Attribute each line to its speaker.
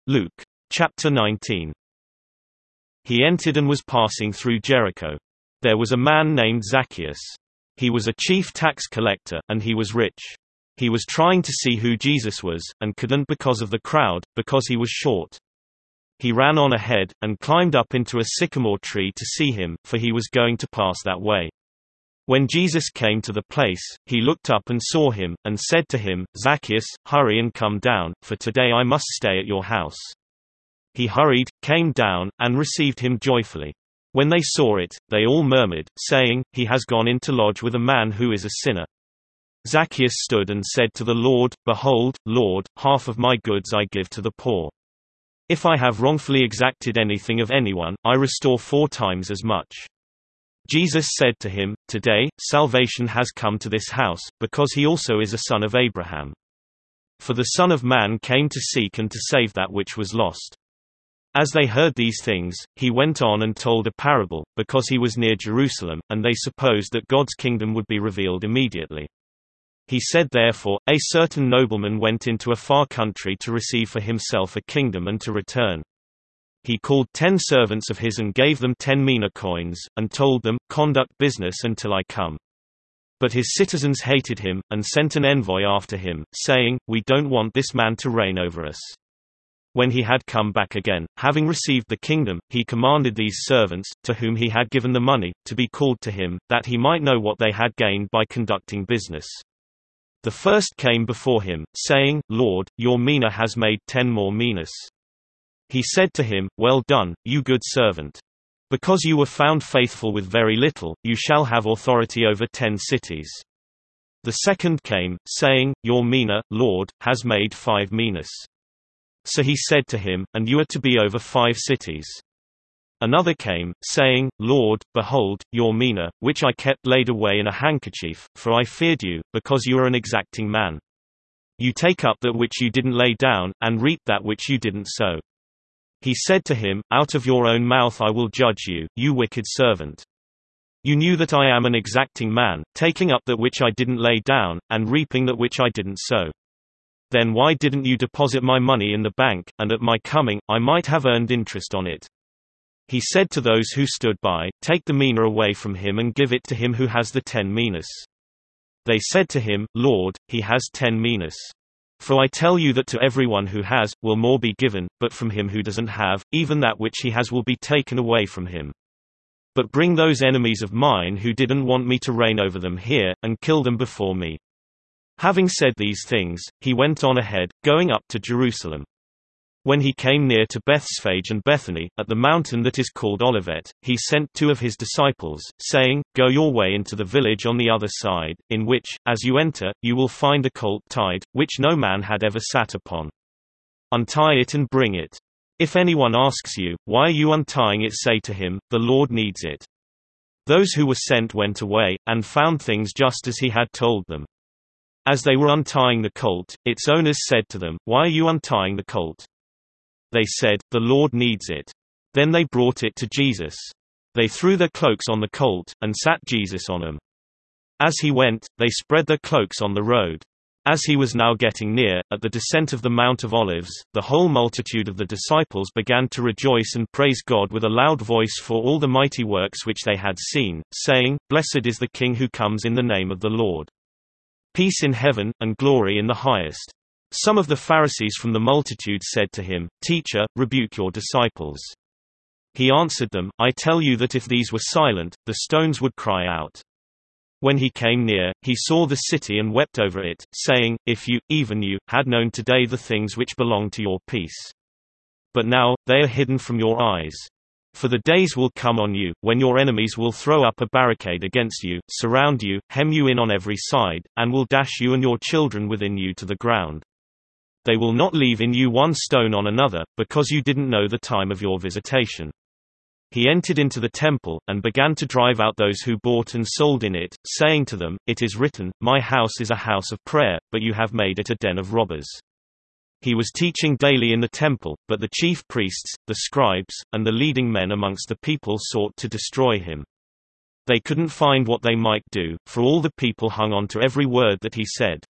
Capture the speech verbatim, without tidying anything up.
Speaker 1: Luke. Chapter nineteen. He entered and was passing through Jericho. There was a man named Zacchaeus. He was a chief tax collector, and he was rich. He was trying to see who Jesus was, and couldn't because of the crowd, because he was short. He ran on ahead, and climbed up into a sycamore tree to see him, for he was going to pass that way. When Jesus came to the place, he looked up and saw him, and said to him, "Zacchaeus, hurry and come down, for today I must stay at your house." He hurried, came down, and received him joyfully. When they saw it, they all murmured, saying, "He has gone in to lodge with a man who is a sinner." Zacchaeus stood and said to the Lord, "Behold, Lord, half of my goods I give to the poor. If I have wrongfully exacted anything of anyone, I restore four times as much." Jesus said to him, "Today, salvation has come to this house, because he also is a son of Abraham. For the Son of Man came to seek and to save that which was lost." As they heard these things, he went on and told a parable, because he was near Jerusalem, and they supposed that God's kingdom would be revealed immediately. He said therefore, "A certain nobleman went into a far country to receive for himself a kingdom and to return. He called ten servants of his and gave them ten mina coins, and told them, 'Conduct business until I come.' But his citizens hated him, and sent an envoy after him, saying, 'We don't want this man to reign over us.' When he had come back again, having received the kingdom, he commanded these servants, to whom he had given the money, to be called to him, that he might know what they had gained by conducting business. The first came before him, saying, 'Lord, your mina has made ten more minas.' He said to him, 'Well done, you good servant. Because you were found faithful with very little, you shall have authority over ten cities.' The second came, saying, 'Your mina, Lord, has made five minas.' So he said to him, 'And you are to be over five cities.' Another came, saying, 'Lord, behold, your mina, which I kept laid away in a handkerchief, for I feared you, because you are an exacting man. You take up that which you didn't lay down, and reap that which you didn't sow.' He said to him, 'Out of your own mouth I will judge you, you wicked servant. You knew that I am an exacting man, taking up that which I didn't lay down, and reaping that which I didn't sow. Then why didn't you deposit my money in the bank, and at my coming, I might have earned interest on it?' He said to those who stood by, 'Take the mina away from him and give it to him who has the ten minas.' They said to him, 'Lord, he has ten minas. For I tell you that to everyone who has, will more be given, but from him who doesn't have, even that which he has will be taken away from him. But bring those enemies of mine who didn't want me to reign over them here, and kill them before me.' Having said these things, he went on ahead, going up to Jerusalem. When he came near to Bethphage and Bethany, at the mountain that is called Olivet, he sent two of his disciples, saying, 'Go your way into the village on the other side, in which, as you enter, you will find a colt tied, which no man had ever sat upon. Untie it and bring it. If anyone asks you, why are you untying it, say to him, the Lord needs it.' Those who were sent went away, and found things just as he had told them. As they were untying the colt, its owners said to them, 'Why are you untying the colt?' They said, 'The Lord needs it.' Then they brought it to Jesus. They threw their cloaks on the colt, and sat Jesus on them. As he went, they spread their cloaks on the road. As he was now getting near, at the descent of the Mount of Olives, the whole multitude of the disciples began to rejoice and praise God with a loud voice for all the mighty works which they had seen, saying, 'Blessed is the King who comes in the name of the Lord. Peace in heaven, and glory in the highest.' Some of the Pharisees from the multitude said to him, 'Teacher, rebuke your disciples.' He answered them, 'I tell you that if these were silent, the stones would cry out.' When he came near, he saw the city and wept over it, saying, 'If you, even you, had known today the things which belong to your peace. But now, they are hidden from your eyes. For the days will come on you, when your enemies will throw up a barricade against you, surround you, hem you in on every side, and will dash you and your children within you to the ground. They will not leave in you one stone on another, because you didn't know the time of your visitation.' He entered into the temple, and began to drive out those who bought and sold in it, saying to them, 'It is written, My house is a house of prayer, but you have made it a den of robbers.' He was teaching daily in the temple, but the chief priests, the scribes, and the leading men amongst the people sought to destroy him. They couldn't find what they might do, for all the people hung on to every word that he said.